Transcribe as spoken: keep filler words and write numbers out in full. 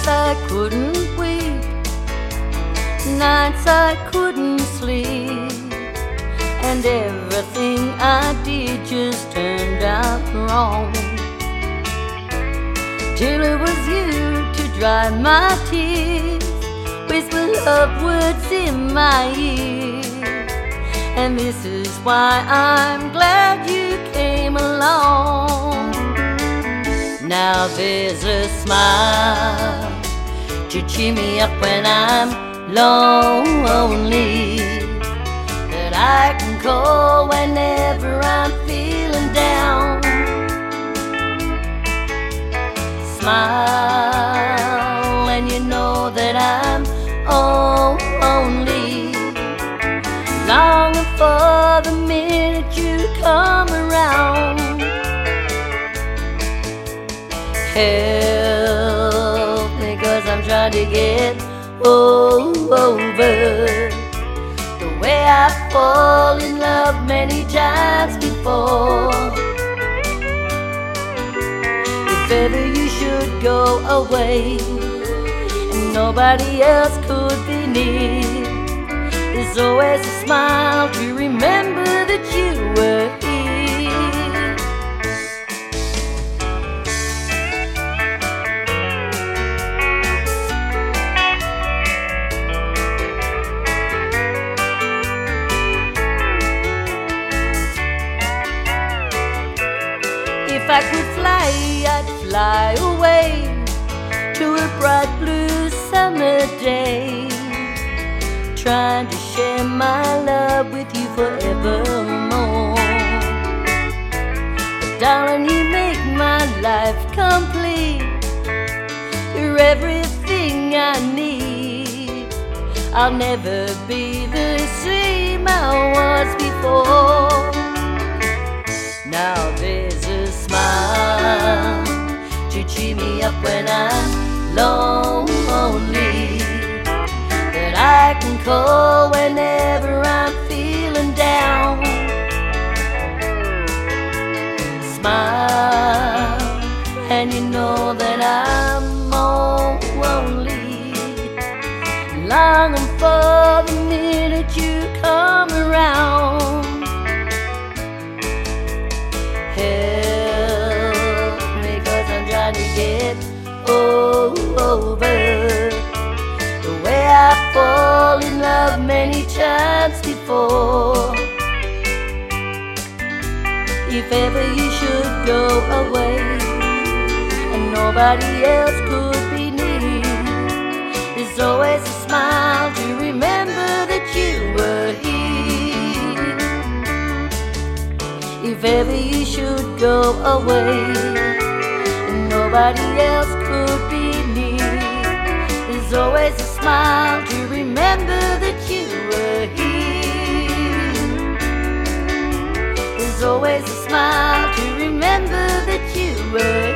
I couldn't weep, nights I couldn't sleep, and everything I did just turned out wrong. Till it was you to dry my tears, whisper love words in my ear. And this is why I'm glad you came along. Now there's a smile to cheer me up when I'm lonely, that I can call whenever I'm feeling down. Smile when you know that I'm only longing for the minute you come around. Help me, 'cause I'm trying to get over the way I fall in love many times before. If ever you should go away and nobody else could be near, there's always a smile to remember that you were here. If I could fly, I'd fly away to a bright blue summer day, trying to share my love with you forevermore. But darling, you make my life complete. You're everything I need. I'll never be the same I was before. Now there's a smile to cheer me up when I'm lonely, that I can call whenever I'm feeling down. Smile, and you know that I'm only longing for the minute you come around. Help me, 'cause I'm trying to get over the way I fall in love many times before. If ever you should go away and nobody else could be near, there's always a smile to remember that you were here. If ever you should go away and nobody else could be near, there's always a smile to remember that you were here. There's always a smile to remember that you were here.